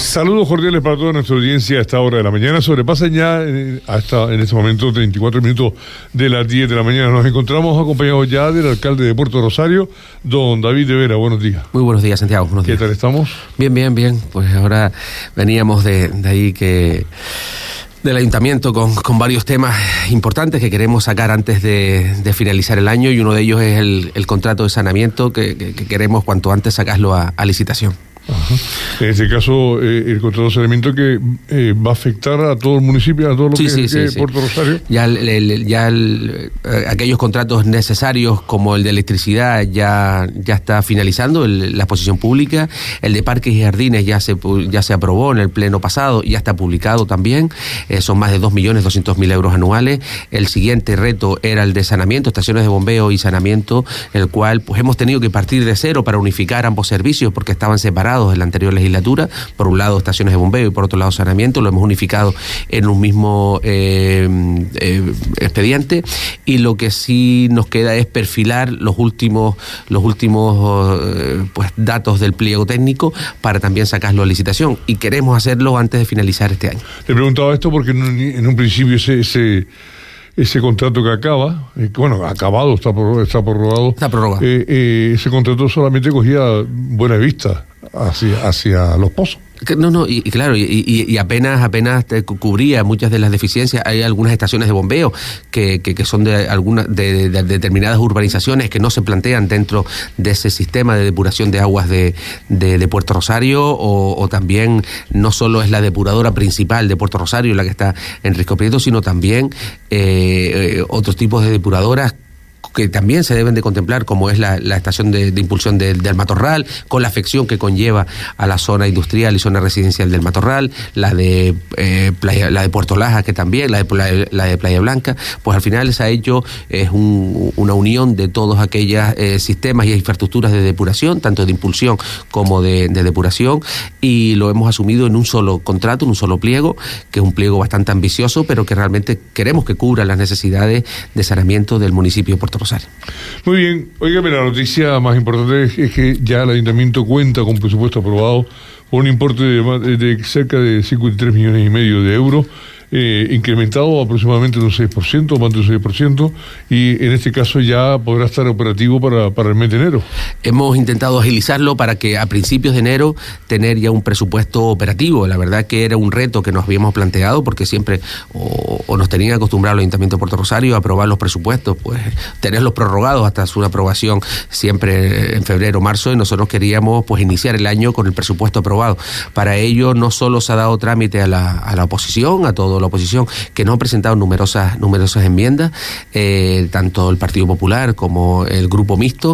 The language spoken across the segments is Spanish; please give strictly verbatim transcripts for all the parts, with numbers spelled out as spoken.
Saludos cordiales para toda nuestra audiencia a esta hora de la mañana. Sobrepasan ya eh, hasta en este momento treinta y cuatro minutos de las diez de la mañana. Nos encontramos acompañados ya del alcalde de Puerto Rosario, don David de Vera. Buenos días. Muy buenos días, Santiago. Buenos días. ¿Qué tal estamos? Bien, bien, bien. Pues ahora veníamos de, de ahí que... del ayuntamiento con, con varios temas importantes que queremos sacar antes de, de finalizar el año, y uno de ellos es el, el contrato de saneamiento que, que, que queremos cuanto antes sacarlo a, a licitación. Ajá. En este caso, eh, el contrato de saneamiento que eh, va a afectar a todo el municipio, a todo lo sí, que sí, es sí, que sí. Puerto Rosario. Ya, el, el, ya el, eh, aquellos contratos necesarios como el de electricidad ya, ya está finalizando, el, la exposición pública. El de parques y jardines ya se, ya se aprobó en el pleno pasado y ya está publicado también. Eh, son más de dos millones doscientos mil euros anuales. El siguiente reto era el de saneamiento, estaciones de bombeo y saneamiento, el cual pues hemos tenido que partir de cero para unificar ambos servicios porque estaban separados en la anterior legislatura. Por un lado estaciones de bombeo y por otro lado saneamiento, lo hemos unificado en un mismo eh, eh, expediente, y lo que sí nos queda es perfilar los últimos los últimos eh, pues datos del pliego técnico para también sacarlo a licitación, y queremos hacerlo antes de finalizar este año. Le preguntaba esto porque en un, en un principio ese, ese ese contrato que acaba, eh, bueno, acabado, está, por, está prorrogado, está prorrogado. Eh, eh, ese contrato solamente cogía buena vista hacia, hacia los pozos. No, no, y, y claro, y, y, y apenas apenas te cubría muchas de las deficiencias. Hay algunas estaciones de bombeo que, que, que son de algunas de, de, de determinadas urbanizaciones que no se plantean dentro de ese sistema de depuración de aguas de, de, de Puerto Rosario, o, o también no solo es la depuradora principal de Puerto Rosario la que está en Risco Prieto, sino también eh, eh, otros tipos de depuradoras que también se deben de contemplar, como es la, la estación de, de impulsión de, del Matorral, con la afección que conlleva a la zona industrial y zona residencial del Matorral, la de eh, playa, la de Puerto Laja, que también, la de, la, la de Playa Blanca. Pues al final se ha hecho es un, una unión de todos aquellos eh, sistemas y infraestructuras de depuración, tanto de impulsión como de, de depuración, y lo hemos asumido en un solo contrato, en un solo pliego, que es un pliego bastante ambicioso, pero que realmente queremos que cubra las necesidades de saneamiento del municipio de Puerto Rosario. Muy bien. Oiga, la noticia más importante es, es que ya el ayuntamiento cuenta con presupuesto aprobado por un importe de, de cerca de cincuenta y tres millones y medio de euros, eh, incrementado aproximadamente un seis por ciento, más de un seis por ciento, y en este caso ya podrá estar operativo para, para el mes de enero. Hemos intentado agilizarlo para que a principios de enero tener ya un presupuesto operativo. La verdad que era un reto que nos habíamos planteado, porque siempre o, o nos tenían acostumbrado el Ayuntamiento de Puerto Rosario a aprobar los presupuestos, pues tenerlos prorrogados hasta su aprobación siempre en febrero o marzo, y nosotros queríamos pues iniciar el año con el presupuesto aprobado. Para ello no solo se ha dado trámite a la, a la oposición, a toda la oposición, que nos han presentado numerosas, numerosas enmiendas, eh, tanto el Partido Popular como el Grupo Mixto,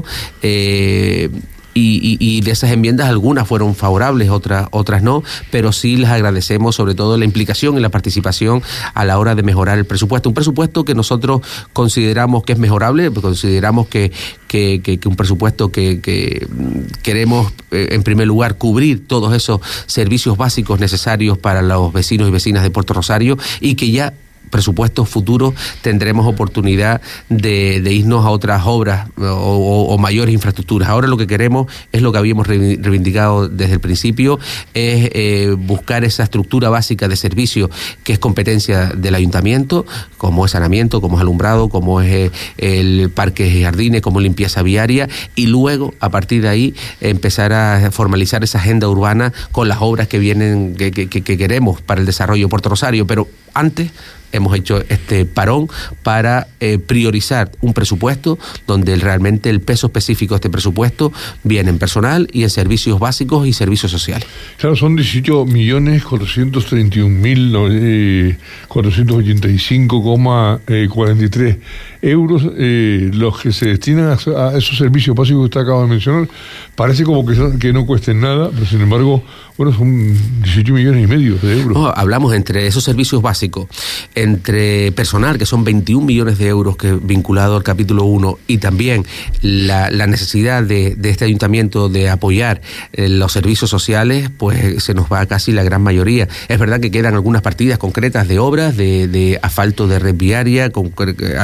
eh, Y, y, y de esas enmiendas algunas fueron favorables, otras otras no, pero sí les agradecemos sobre todo la implicación y la participación a la hora de mejorar el presupuesto. Un presupuesto que nosotros consideramos que es mejorable, consideramos que, que, que, que un presupuesto que, que queremos, eh, en primer lugar, cubrir todos esos servicios básicos necesarios para los vecinos y vecinas de Puerto Rosario, y que ya presupuestos futuros tendremos oportunidad de, de irnos a otras obras o, o, o mayores infraestructuras. Ahora lo que queremos es lo que habíamos reivindicado desde el principio, es eh, buscar esa estructura básica de servicios que es competencia del ayuntamiento, como es saneamiento, como es alumbrado, como es eh, el parques y jardines, como limpieza viaria, y luego a partir de ahí empezar a formalizar esa agenda urbana con las obras que vienen, que, que, que queremos para el desarrollo de Puerto Rosario. Pero antes hemos hecho este parón para eh, priorizar un presupuesto donde realmente el peso específico de este presupuesto viene en personal y en servicios básicos y servicios sociales. Claro, son dieciocho millones cuatrocientos treinta y un mil cuatrocientos ochenta y cinco coma cuarenta y tres euros eh, los que se destinan a, a esos servicios básicos que usted acaba de mencionar. Parece como que, que no cuesten nada, pero sin embargo, bueno, son dieciocho millones y medio de euros. No, hablamos entre esos servicios básicos, entre personal, que son veintiún millones de euros que vinculado al capítulo uno, y también la, la necesidad de, de este ayuntamiento de apoyar eh, los servicios sociales, pues se nos va casi la gran mayoría. Es verdad que quedan algunas partidas concretas de obras, de, de asfalto de red viaria, con algún tipo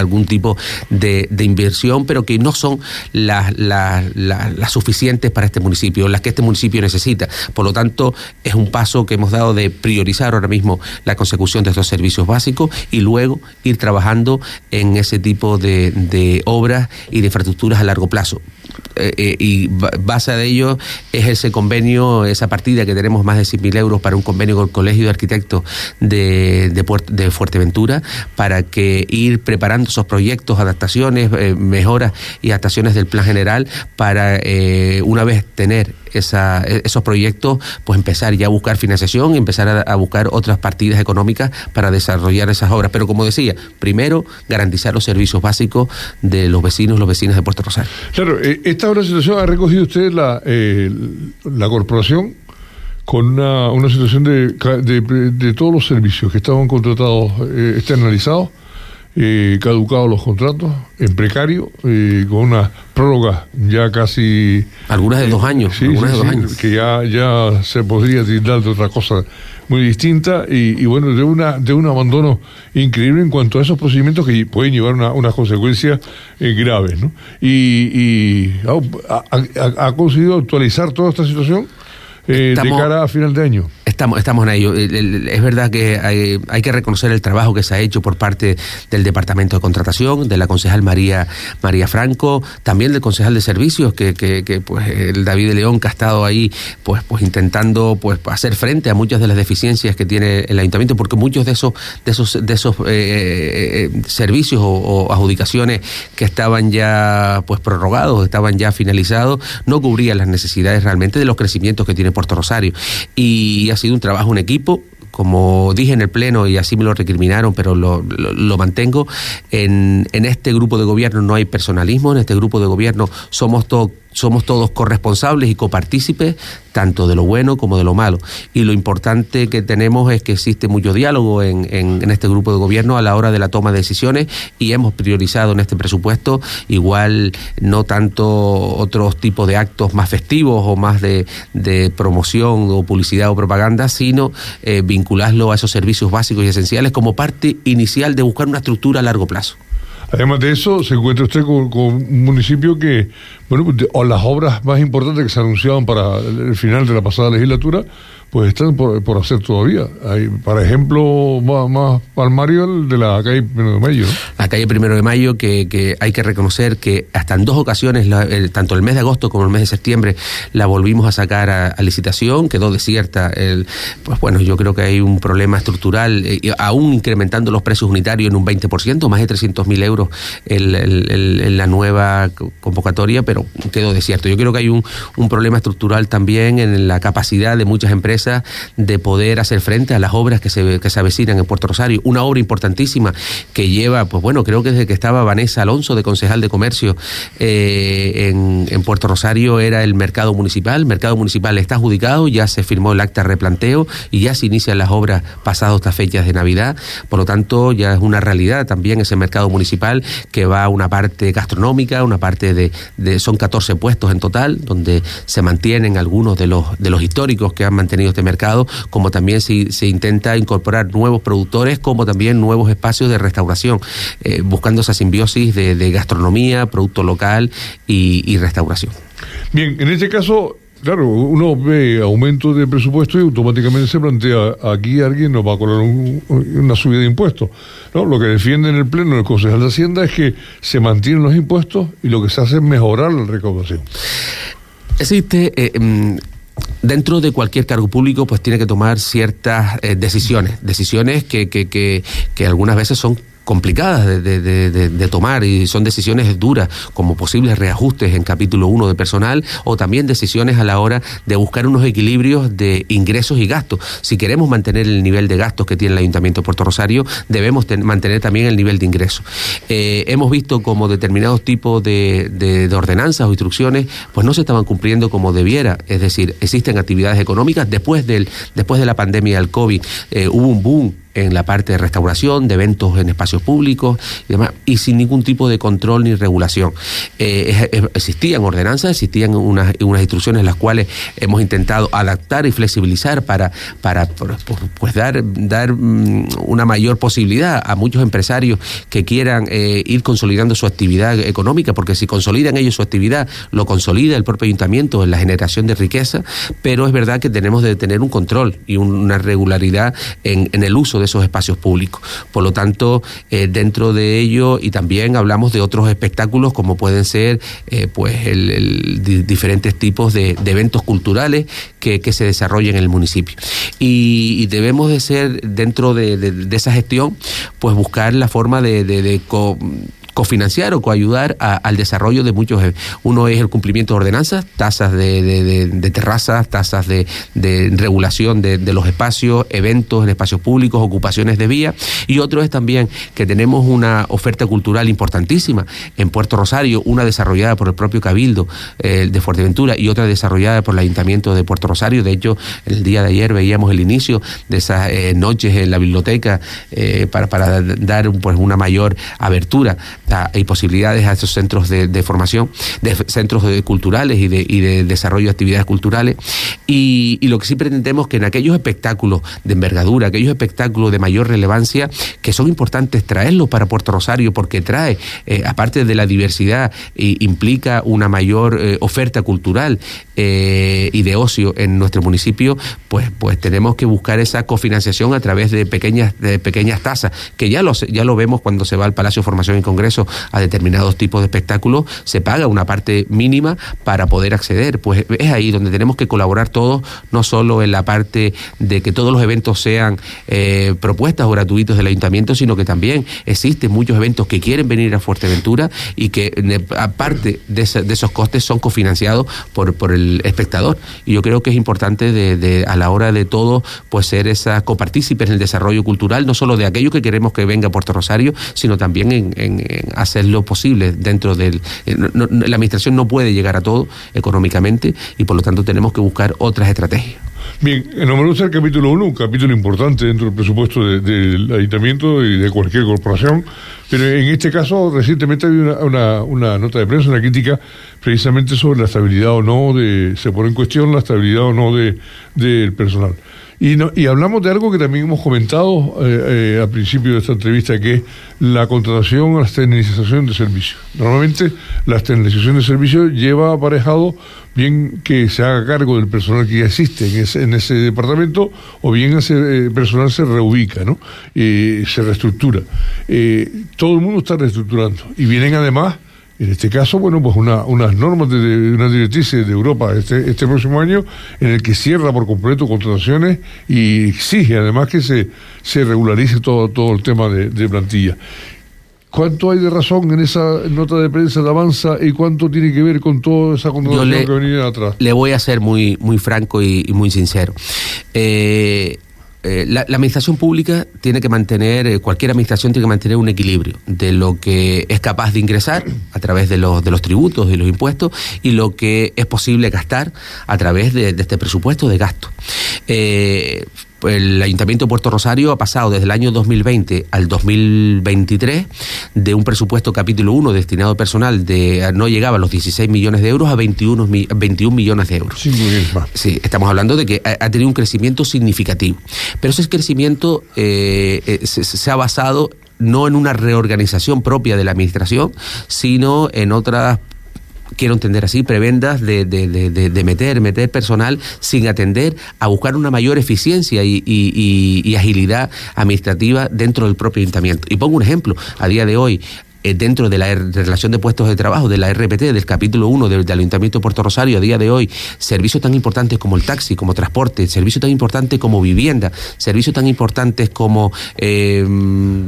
tipo de, de inversión, pero que no son las, las, las, las suficientes para este municipio, las que este municipio necesita. Por lo tanto, es un paso que hemos dado de priorizar ahora mismo la consecución de estos servicios básicos y luego ir trabajando en ese tipo de, de obras y de infraestructuras a largo plazo. Eh, eh, y base de ello es ese convenio, esa partida que tenemos más de cien mil euros para un convenio con el Colegio de Arquitectos de, de, Puert- de Fuerteventura, para que ir preparando esos proyectos, adaptaciones, eh, mejoras y adaptaciones del plan general para eh, una vez tener esa, esos proyectos, pues empezar ya a buscar financiación y empezar a, a buscar otras partidas económicas para desarrollar esas obras. Pero como decía, primero garantizar los servicios básicos de los vecinos, los vecinos de Puerto Rosario. Claro, esta otra situación ha recogido usted la, eh, la corporación con una, una situación de, de, de todos los servicios que estaban contratados, eh, externalizados, eh, caducados los contratos, en precario, eh, con una prórroga ya casi... Algunas de dos años, sí, algunas sí, de dos sí, años. que ya, ya se podría tildar de otra cosa muy distinta y, y bueno, de una de un abandono increíble en cuanto a esos procedimientos que pueden llevar una, unas consecuencias eh, graves, ¿no? Y, y ha, ha, ha conseguido actualizar toda esta situación eh, de cara a final de año. Estamos, estamos en ello. Es verdad que hay, hay que reconocer el trabajo que se ha hecho por parte del Departamento de Contratación, de la concejal María María Franco, también del concejal de Servicios, que, que, que pues el David de León, que ha estado ahí pues, pues intentando pues hacer frente a muchas de las deficiencias que tiene el Ayuntamiento, porque muchos de esos de esos de esos eh, eh, servicios o, o adjudicaciones que estaban ya pues prorrogados, estaban ya finalizados, no cubrían las necesidades realmente de los crecimientos que tiene Puerto Rosario. Y ha sido un trabajo en equipo, como dije en el pleno y así me lo recriminaron, pero lo, lo, lo mantengo. En, en este grupo de gobierno no hay personalismo, en este grupo de gobierno somos todos somos todos corresponsables y copartícipes tanto de lo bueno como de lo malo, y lo importante que tenemos es que existe mucho diálogo en, en, en este grupo de gobierno a la hora de la toma de decisiones, y hemos priorizado en este presupuesto igual no tanto otros tipos de actos más festivos o más de, de promoción o publicidad o propaganda, sino eh, vincularlo a esos servicios básicos y esenciales como parte inicial de buscar una estructura a largo plazo. Además de eso, se encuentra usted con, con un municipio que, bueno, o las obras más importantes que se anunciaban para el final de la pasada legislatura, pues están por, por hacer todavía. Hay, por ejemplo, más, más palmario el de la calle Primero de Mayo, ¿no? La calle Primero de Mayo, que, que hay que reconocer que hasta en dos ocasiones, la, el, tanto el mes de agosto como el mes de septiembre, la volvimos a sacar a, a licitación, quedó desierta. El, pues bueno, yo creo que hay un problema estructural, eh, aún incrementando los precios unitarios en un veinte por ciento, más de trescientos mil euros en, el, el, el, la nueva convocatoria, pero quedó desierto. Yo creo que hay un, un problema estructural también en la capacidad de muchas empresas de poder hacer frente a las obras que se, que se avecinan en Puerto Rosario. Una obra importantísima que lleva, pues bueno, creo que desde que estaba Vanessa Alonso de concejal de comercio eh, en, en Puerto Rosario, era el mercado municipal. El mercado municipal está adjudicado, ya se firmó el acta de replanteo y ya se inician las obras pasadas estas fechas de Navidad. Por lo tanto, ya es una realidad también ese mercado municipal, que va a una parte gastronómica, una parte de, de son catorce puestos en total, donde se mantienen algunos de los de los históricos que han mantenido este mercado, como también se, se intenta incorporar nuevos productores, como también nuevos espacios de restauración, eh, buscando esa simbiosis de, de gastronomía, producto local y, y restauración. Bien, en este caso, claro, uno ve aumento de presupuesto y automáticamente se plantea, aquí alguien nos va a cobrar un, una subida de impuestos, ¿no? Lo que defiende en el Pleno el concejal de Hacienda es que se mantienen los impuestos y lo que se hace es mejorar la recaudación. Existe... Eh, Dentro de cualquier cargo público, pues tiene que tomar ciertas eh, decisiones, decisiones que, que, que, que algunas veces son complicadas de, de, de, de tomar, y son decisiones duras, como posibles reajustes en capítulo uno de personal, o también decisiones a la hora de buscar unos equilibrios de ingresos y gastos. Si queremos mantener el nivel de gastos que tiene el Ayuntamiento de Puerto Rosario, debemos ten, mantener también el nivel de ingresos. Eh, hemos visto como determinados tipos de, de, de ordenanzas o instrucciones pues no se estaban cumpliendo como debiera, es decir, existen actividades económicas. Después del después de la pandemia del COVID eh, hubo un boom en la parte de restauración, de eventos en espacios públicos y demás, y sin ningún tipo de control ni regulación. Eh, existían ordenanzas, existían unas, unas instrucciones en las cuales hemos intentado adaptar y flexibilizar para, para pues dar, dar una mayor posibilidad a muchos empresarios que quieran eh, ir consolidando su actividad económica, porque si consolidan ellos su actividad, lo consolida el propio ayuntamiento en la generación de riqueza, pero es verdad que tenemos de tener un control y una regularidad en, en el uso de esos espacios públicos. Por lo tanto, eh, dentro de ello, y también hablamos de otros espectáculos como pueden ser eh, pues el, el, di, diferentes tipos de, de eventos culturales que, que se desarrollan en el municipio. Y, y debemos de ser, dentro de, de, de esa gestión, pues buscar la forma de, de, de co, cofinanciar o coayudar a, al desarrollo de muchos. Uno es el cumplimiento de ordenanzas, tasas de, de, de, de terrazas, tasas de, de regulación de, de los espacios, eventos en espacios públicos, ocupaciones de vía, y otro es también que tenemos una oferta cultural importantísima en Puerto Rosario, una desarrollada por el propio Cabildo eh, de Fuerteventura y otra desarrollada por el Ayuntamiento de Puerto Rosario. De hecho, el día de ayer veíamos el inicio de esas eh, noches en la biblioteca eh, para, para dar pues una mayor abertura y posibilidades a esos centros de, de formación, de centros de culturales y de, y de desarrollo de actividades culturales. Y, y lo que sí pretendemos que en aquellos espectáculos de envergadura, aquellos espectáculos de mayor relevancia, que son importantes traerlos para Puerto Rosario, porque trae, eh, aparte de la diversidad, eh, implica una mayor eh, oferta cultural eh, y de ocio en nuestro municipio, pues, pues tenemos que buscar esa cofinanciación a través de pequeñas, de pequeñas tasas, que ya lo, ya lo vemos cuando se va al Palacio de Formación y Congreso a determinados tipos de espectáculos, se paga una parte mínima para poder acceder. Pues es ahí donde tenemos que colaborar todos, no solo en la parte de que todos los eventos sean eh, propuestas o gratuitos del ayuntamiento, sino que también existen muchos eventos que quieren venir a Fuerteventura y que aparte de, ese, de esos costes son cofinanciados por, por el espectador. Y yo creo que es importante de, de, a la hora de todo, pues ser esa copartícipe en el desarrollo cultural, no solo de aquello que queremos que venga a Puerto Rosario, sino también en, en, en hacer lo posible dentro del... No, no, la administración no puede llegar a todo económicamente y por lo tanto tenemos que buscar otras estrategias. Bien, nombramos el capítulo uno, un capítulo importante dentro del presupuesto de, del ayuntamiento y de cualquier corporación, pero en este caso recientemente había una, una, una nota de prensa, una crítica precisamente sobre la estabilidad o no de... se pone en cuestión la estabilidad o no de del personal. Y, no, y hablamos de algo que también hemos comentado eh, eh, al principio de esta entrevista, que es la contratación a la externalización de servicios. Normalmente la externalización de servicios lleva aparejado bien que se haga cargo del personal que ya existe en ese, en ese departamento, o bien ese eh, personal se reubica, ¿no? Eh, se reestructura. Eh, todo el mundo está reestructurando. Y vienen además, en este caso, bueno, pues una, unas normas de, de unas directrices de Europa este, este próximo año, en el que cierra por completo contrataciones y exige además que se, se regularice todo, todo el tema de, de plantilla. ¿Cuánto hay de razón en esa nota de prensa de Avanza y cuánto tiene que ver con toda esa contratación le, que venía atrás? Le voy a ser muy, muy franco y, y muy sincero. Eh... Eh, la, la administración pública tiene que mantener, eh, cualquier administración tiene que mantener un equilibrio de lo que es capaz de ingresar a través de los, de los tributos y los impuestos y lo que es posible gastar a través de, de este presupuesto de gasto. Eh, el Ayuntamiento de Puerto Rosario ha pasado desde el año dos mil veinte al dos mil veintitrés de un presupuesto capítulo uno destinado a personal de no llegaba a los dieciséis millones de euros a veintiuno, veintiún millones de euros. Sí, muy bien, más. Sí, estamos hablando de que ha, ha tenido un crecimiento significativo. Pero ese crecimiento eh, eh, se, se ha basado no en una reorganización propia de la administración, sino en otras, quiero entender así, prebendas de, de, de, de meter, meter personal sin atender a buscar una mayor eficiencia y, y, y, y agilidad administrativa dentro del propio ayuntamiento. Y pongo un ejemplo, a día de hoy, eh, dentro de la de relación de puestos de trabajo, de la R P T, del capítulo uno del, del Ayuntamiento de Puerto Rosario, a día de hoy, servicios tan importantes como el taxi, como transporte, servicios tan importantes como vivienda, servicios tan importantes como... Eh,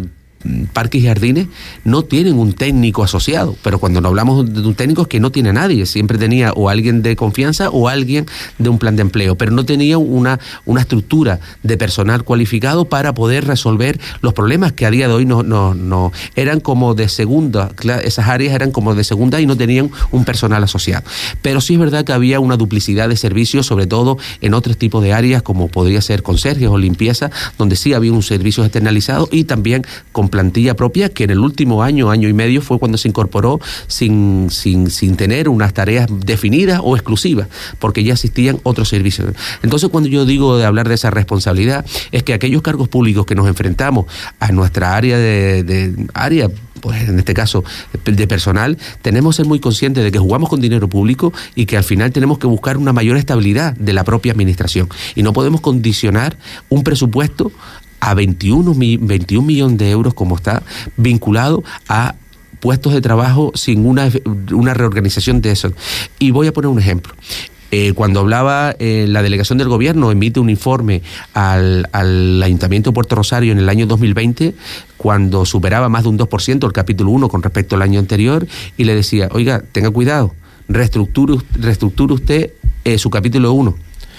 parques y jardines no tienen un técnico asociado, pero cuando no hablamos de un técnico es que no tiene a nadie, siempre tenía o alguien de confianza o alguien de un plan de empleo, pero no tenía una, una estructura de personal cualificado para poder resolver los problemas que a día de hoy no, no, no eran como de segunda, esas áreas eran como de segunda y no tenían un personal asociado. Pero sí es verdad que había una duplicidad de servicios, sobre todo en otros tipos de áreas como podría ser conserjes o limpieza, donde sí había un servicio externalizado y también con plantilla propia, que en el último año, año y medio fue cuando se incorporó sin, sin, sin tener unas tareas definidas o exclusivas, porque ya existían otros servicios. Entonces, cuando yo digo de hablar de esa responsabilidad, es que aquellos cargos públicos que nos enfrentamos a nuestra área de, de área pues en este caso de personal, tenemos que ser muy conscientes de que jugamos con dinero público y que al final tenemos que buscar una mayor estabilidad de la propia administración. Y no podemos condicionar un presupuesto a veintiún millones de euros, como está, vinculado a puestos de trabajo sin una, una reorganización de eso. Y voy a poner un ejemplo. Eh, cuando hablaba eh, la delegación del gobierno, emite un informe al, al Ayuntamiento de Puerto Rosario en el año dos mil veinte, cuando superaba más de un dos por ciento el capítulo uno con respecto al año anterior, y le decía, oiga, tenga cuidado, reestructure, reestructure usted eh, su capítulo uno.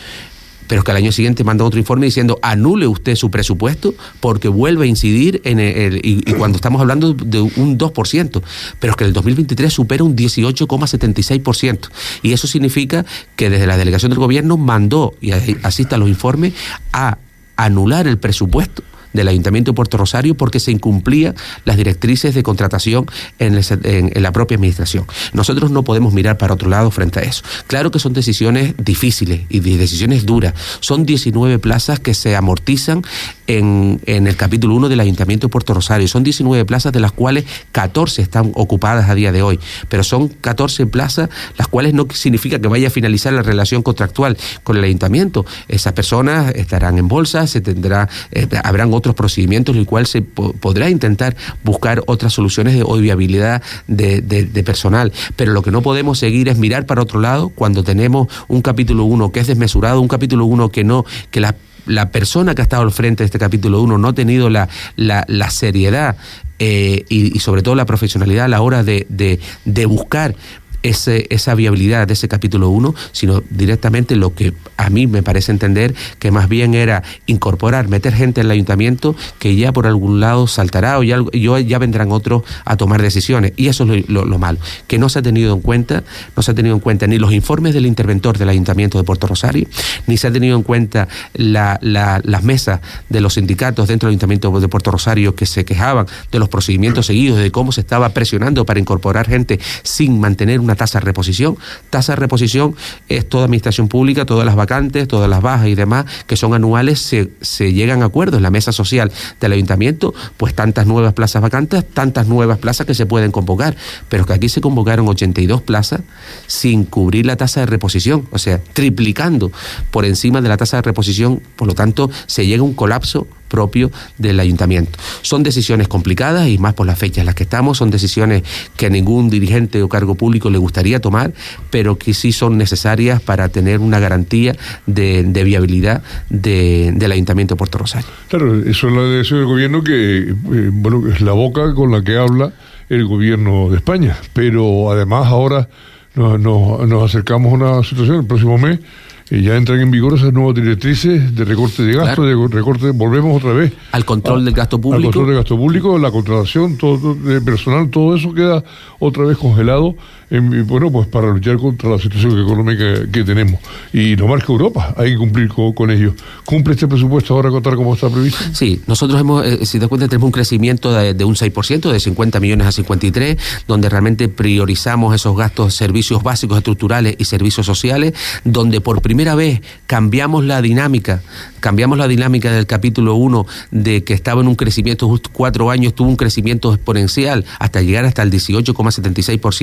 Pero es que al año siguiente manda otro informe diciendo anule usted su presupuesto porque vuelve a incidir en el, el y, y cuando estamos hablando de un dos por ciento, pero es que el dos mil veintitrés supera un dieciocho coma setenta y seis por ciento, y eso significa que desde la delegación del gobierno mandó, y así están los informes, a anular el presupuesto del Ayuntamiento de Puerto Rosario porque se incumplían las directrices de contratación en, el, en, en la propia administración. Nosotros no podemos mirar para otro lado frente a eso. Claro que son decisiones difíciles y decisiones duras. Son diecinueve plazas que se amortizan en, en el capítulo uno del Ayuntamiento de Puerto Rosario. Son diecinueve plazas de las cuales catorce están ocupadas a día de hoy, pero son catorce plazas las cuales no significa que vaya a finalizar la relación contractual con el Ayuntamiento. Esas personas estarán en bolsa, se tendrá, eh, habrán otros otros procedimientos en el cual se po- podrá intentar buscar otras soluciones de, o de viabilidad de, de, de personal, pero lo que no podemos seguir es mirar para otro lado cuando tenemos un capítulo uno que es desmesurado, un capítulo uno que no, que la la persona que ha estado al frente de este capítulo uno no ha tenido la, la, la seriedad eh, y, y sobre todo la profesionalidad a la hora de, de, de buscar Ese, esa viabilidad de ese capítulo uno, sino directamente lo que a mí me parece entender que más bien era incorporar, meter gente en el ayuntamiento que ya por algún lado saltará o ya, ya vendrán otros a tomar decisiones, y eso es lo, lo, lo malo, que no se ha tenido en cuenta, no se ha tenido en cuenta ni los informes del interventor del Ayuntamiento de Puerto Rosario, ni se ha tenido en cuenta la, la, las mesas de los sindicatos dentro del Ayuntamiento de Puerto Rosario que se quejaban de los procedimientos seguidos, de cómo se estaba presionando para incorporar gente sin mantener una tasa de reposición. Tasa de reposición es toda administración pública, todas las vacantes, todas las bajas y demás que son anuales, se, se llegan a acuerdos en la mesa social del ayuntamiento, pues tantas nuevas plazas vacantes, tantas nuevas plazas que se pueden convocar, pero que aquí se convocaron ochenta y dos plazas sin cubrir la tasa de reposición, o sea, triplicando por encima de la tasa de reposición, por lo tanto se llega a un colapso propio del ayuntamiento. Son decisiones complicadas y más por las fechas en las que estamos, son decisiones que a ningún dirigente o cargo público le gustaría tomar, pero que sí son necesarias para tener una garantía de, de viabilidad de, del Ayuntamiento de Puerto Rosario. Claro, eso es la decisión del gobierno que, eh, bueno, es la boca con la que habla el gobierno de España, pero además ahora nos, nos, nos acercamos a una situación, el próximo mes y ya entran en vigor esas nuevas directrices de recorte de gasto, claro. de recorte, volvemos otra vez al control a, del gasto público. Al control del gasto público, la contratación, todo de personal, todo eso queda otra vez congelado, en, bueno, pues para luchar contra la situación económica que tenemos. Y no más que Europa, hay que cumplir con, con ello. ¿Cumple este presupuesto ahora tal como está previsto? Sí, nosotros hemos, eh, si te das cuenta, tenemos un crecimiento de, de un seis por ciento, de cincuenta millones a cincuenta y tres, donde realmente priorizamos esos gastos, servicios básicos estructurales y servicios sociales, donde por primera vez cambiamos la dinámica, cambiamos la dinámica del capítulo uno, de que estaba en un crecimiento, justo cuatro años tuvo un crecimiento exponencial hasta llegar hasta el dieciocho coma setenta y seis por ciento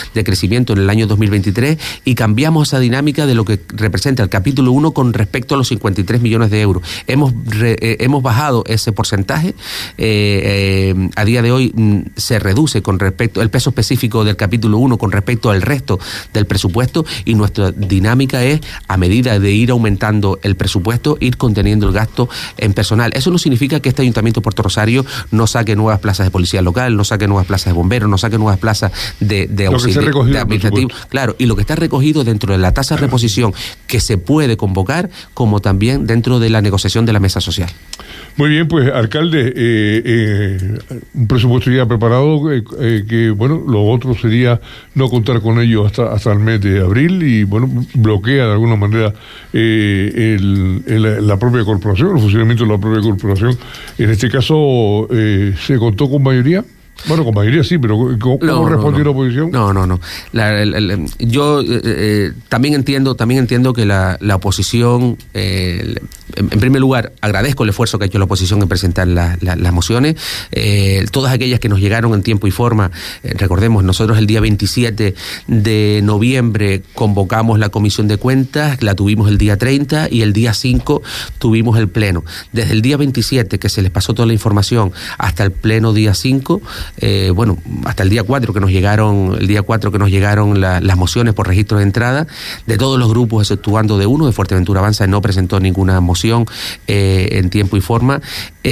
de crecimiento en el año dos mil veintitrés y cambiamos esa dinámica de lo que representa el capítulo uno con respecto a los cincuenta y tres millones de euros. Hemos, re, eh, hemos bajado ese porcentaje. Eh, eh, a día de hoy mm, se reduce con respecto el peso específico del capítulo uno con respecto al resto del presupuesto, y nuestra dinámica es, a medida de ir aumentando el presupuesto, ir conteniendo el gasto en personal. Eso no significa que este Ayuntamiento de Puerto Rosario no saque nuevas plazas de policía local, no saque nuevas plazas de bomberos, no saque nuevas plazas de, de auxiliar, de administrativo. Claro, y lo que está recogido dentro de la tasa de reposición que se puede convocar, como también dentro de la negociación de la mesa social. Muy bien, pues, alcalde, eh, eh, un presupuesto ya preparado, eh, eh, que, bueno, lo otro sería no contar con ello hasta, hasta el mes de abril y, bueno, bloquea de alguna manera eh, el, el, la propia corporación, el funcionamiento de la propia corporación. En este caso, eh, ¿se contó con mayoría? Bueno, con mayoría sí, pero ¿cómo no, respondió no, no. la oposición? No, no, no. La, la, la, yo eh, eh, también entiendo también entiendo que la, la oposición, eh, en, en primer lugar, agradezco el esfuerzo que ha hecho la oposición en presentar la, la, las mociones. Eh, todas aquellas que nos llegaron en tiempo y forma, eh, recordemos, nosotros el día veintisiete de noviembre convocamos la Comisión de Cuentas, la tuvimos el día treinta y el día cinco tuvimos el pleno. Desde el día veintisiete, que se les pasó toda la información, hasta el pleno día cinco, Eh, bueno, hasta el día cuatro que nos llegaron, el día cuatro que nos llegaron la, las mociones por registro de entrada, de todos los grupos, exceptuando de uno, de Fuerteventura Avanza, no presentó ninguna moción eh, en tiempo y forma.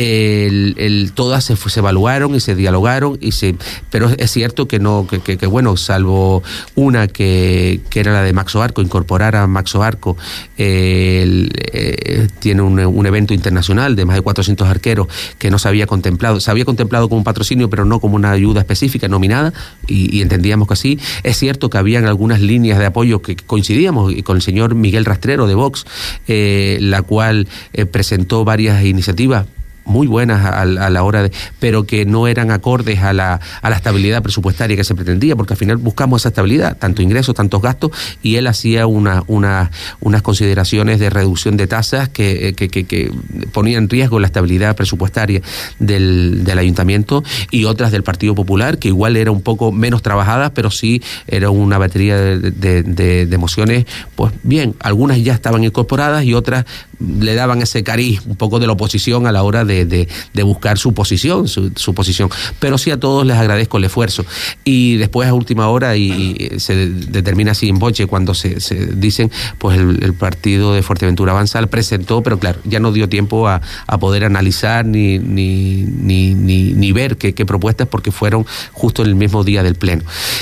El, el, todas se, se evaluaron y se dialogaron, y se, pero es cierto que no, que, que, que bueno, salvo una que, que era la de Maxo Arco, incorporar a Maxo Arco, eh, el, eh, tiene un, un evento internacional de más de cuatrocientos arqueros que no se había contemplado, se había contemplado como un patrocinio, pero no como una ayuda específica nominada, y, y entendíamos que así. Es cierto que habían algunas líneas de apoyo que coincidíamos con el señor Miguel Rastrero de Vox, eh, la cual eh, presentó varias iniciativas muy buenas a, a la hora de, pero que no eran acordes a la, a la estabilidad presupuestaria que se pretendía, porque al final buscamos esa estabilidad, tanto ingresos, tantos gastos, y él hacía una, una, unas consideraciones de reducción de tasas que, que, que, que ponían en riesgo la estabilidad presupuestaria del, del ayuntamiento, y otras del Partido Popular, que igual era un poco menos trabajadas, pero sí era una batería de, de, de, de mociones, pues bien, algunas ya estaban incorporadas y otras le daban ese cariz un poco de la oposición a la hora de, de, de buscar su posición, su, su posición. Pero sí, a todos les agradezco el esfuerzo. Y después a última hora, y, y se determina así en boche cuando se, se dicen, pues el, el partido de Fuerteventura Avanza presentó, pero claro, ya no dio tiempo a, a poder analizar ni, ni, ni, ni, ni ver qué, qué propuestas, porque fueron justo en el mismo día del pleno.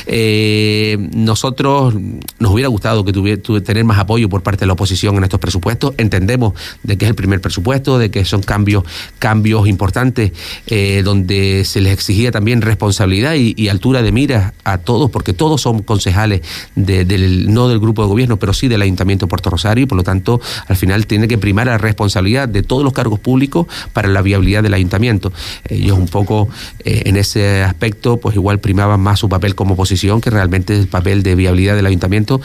Eh, nosotros nos hubiera gustado que tuviera, tener más apoyo por parte de la oposición en estos presupuestos. Entendemos de que es el primer presupuesto, de que son cambios cambios importantes, eh, donde se les exigía también responsabilidad y, y altura de miras a todos, porque todos son concejales de, del, no del grupo de gobierno, pero sí del Ayuntamiento de Puerto Rosario, y por lo tanto al final tiene que primar la responsabilidad de todos los cargos públicos para la viabilidad del Ayuntamiento. Ellos un poco eh, en ese aspecto pues igual primaban más su papel como oposición que realmente el papel de viabilidad del Ayuntamiento,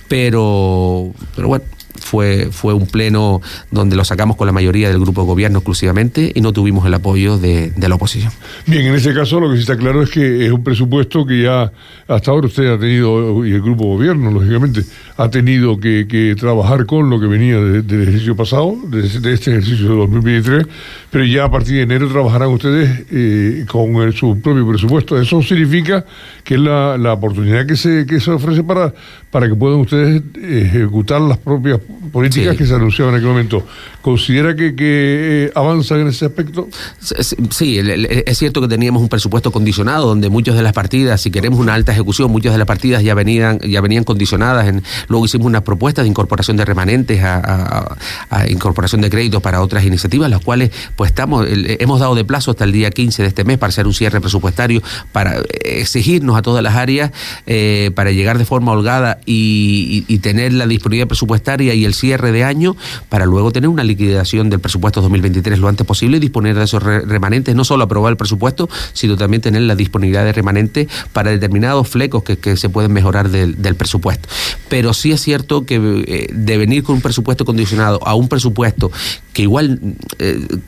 pero, pero bueno, Fue, fue un pleno donde lo sacamos con la mayoría del grupo de gobierno exclusivamente y no tuvimos el apoyo de, de la oposición. Bien, en este caso lo que sí está claro es que es un presupuesto que ya hasta ahora usted ha tenido, y el grupo de gobierno, lógicamente, ha tenido que, que trabajar con lo que venía de, del ejercicio pasado, de, de este ejercicio de dos mil veintitrés, pero ya a partir de enero trabajarán ustedes eh, con el, su propio presupuesto. Eso significa que es la, la oportunidad que se, que se ofrece para, para que puedan ustedes ejecutar las propias políticas sí. que se anunciaban en aquel momento. ¿Considera que, que avanzan en ese aspecto? Sí, es cierto que teníamos un presupuesto condicionado donde muchas de las partidas, si queremos una alta ejecución, muchas de las partidas ya venían ya venían condicionadas. En, luego hicimos unas propuestas de incorporación de remanentes a, a, a incorporación de créditos para otras iniciativas, las cuales pues estamos hemos dado de plazo hasta el día quince de este mes para hacer un cierre presupuestario, para exigirnos a todas las áreas eh, para llegar de forma holgada y, y, y tener la disponibilidad presupuestaria y el cierre de año, para luego tener una liquidación del presupuesto dos mil veintitrés lo antes posible y disponer de esos re remanentes, no solo aprobar el presupuesto, sino también tener la disponibilidad de remanentes para determinados flecos que, que se pueden mejorar del, del presupuesto. Pero sí es cierto que eh, de venir con un presupuesto condicionado a un presupuesto que igual... Eh,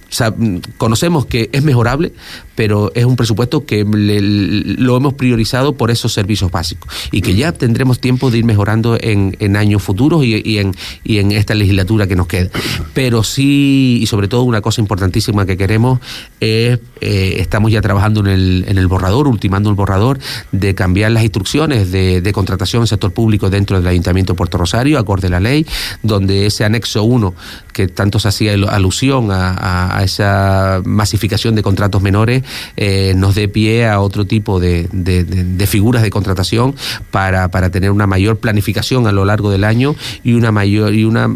O sea, conocemos que es mejorable, pero es un presupuesto que le, lo hemos priorizado por esos servicios básicos y que ya tendremos tiempo de ir mejorando en, en años futuros y, y, en, y en esta legislatura que nos queda. Pero sí, y sobre todo una cosa importantísima que queremos es, eh, estamos ya trabajando en el, en el borrador, ultimando el borrador, de cambiar las instrucciones de, de contratación en sector público dentro del Ayuntamiento de Puerto Rosario, acorde a la ley, donde ese anexo uno, que tanto se hacía alusión a, a, a esa masificación de contratos menores, eh, nos dé pie a otro tipo de, de, de, de figuras de contratación para, para tener una mayor planificación a lo largo del año y una mayor y una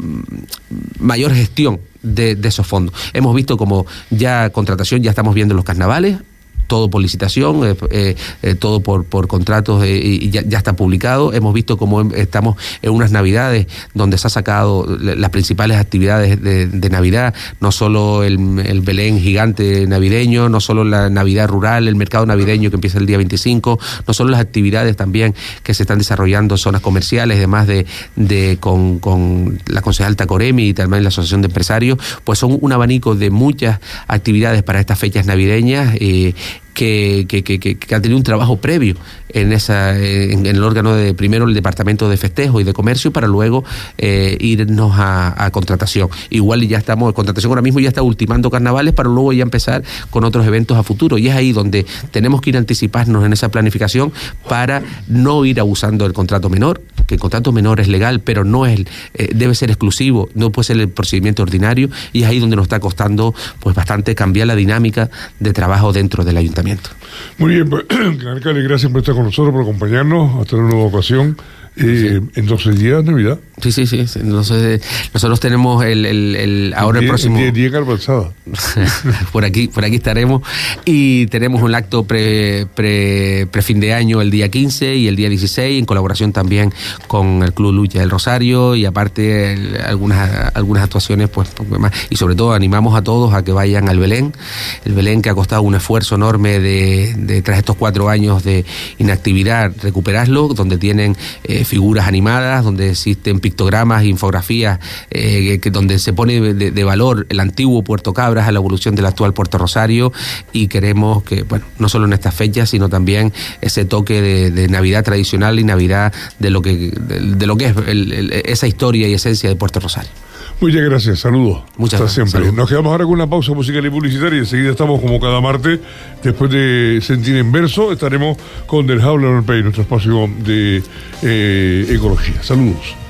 mayor gestión de, de esos fondos. Hemos visto como ya contratación, ya estamos viendo los carnavales, todo por licitación, eh, eh, eh, todo por, por contratos eh, y ya, ya está publicado. Hemos visto cómo estamos en unas navidades donde se ha sacado las principales actividades de, de Navidad, no solo el, el Belén gigante navideño, no solo la Navidad rural, el mercado navideño que empieza el día veinticinco, no solo las actividades también que se están desarrollando en zonas comerciales, además de, de con, con la concejal Tacoremi y también la Asociación de Empresarios, pues son un abanico de muchas actividades para estas fechas navideñas eh, Que, que, que, que ha tenido un trabajo previo en esa en, en el órgano de primero el departamento de festejo y de comercio para luego eh, irnos a, a contratación. Igual ya estamos en contratación ahora mismo, ya está ultimando carnavales para luego ya empezar con otros eventos a futuro, y es ahí donde tenemos que ir a anticiparnos en esa planificación para no ir abusando del contrato menor, que el contrato menor es legal, pero no es eh, debe ser exclusivo, no puede ser el procedimiento ordinario, y es ahí donde nos está costando pues bastante cambiar la dinámica de trabajo dentro del ayuntamiento. Muy bien, pues, alcalde, gracias por estar con nosotros, por acompañarnos hasta una nueva ocasión. Eh, sí. Entonces, día de Navidad. Sí, sí, sí. Entonces, nosotros tenemos el, el, el ahora el, el próximo. El día de Calvalzada. por aquí, por aquí estaremos. Y tenemos un acto pre, pre, pre fin de año el día quince y el día dieciséis, en colaboración también con el Club Lucha del Rosario, y aparte el, algunas, algunas actuaciones, pues, más. Y sobre todo animamos a todos a que vayan al Belén. El Belén, que ha costado un esfuerzo enorme de, de tras estos cuatro años de inactividad, recuperarlo, donde tienen eh, figuras animadas, donde existen pictogramas, infografías, eh, que, donde se pone de, de valor el antiguo Puerto Cabras a la evolución del actual Puerto Rosario, y queremos que, bueno, no solo en estas fechas, sino también ese toque de, de Navidad tradicional y Navidad de lo que de, de lo que es el, el, esa historia y esencia de Puerto Rosario. Muchas gracias, saludos. Muchas Hasta gracias. Siempre. Nos quedamos ahora con una pausa musical y publicitaria y enseguida estamos como cada martes, después de Sentir en Verso, estaremos con Del Jaula Norpey, nuestro espacio de eh, ecología. Saludos.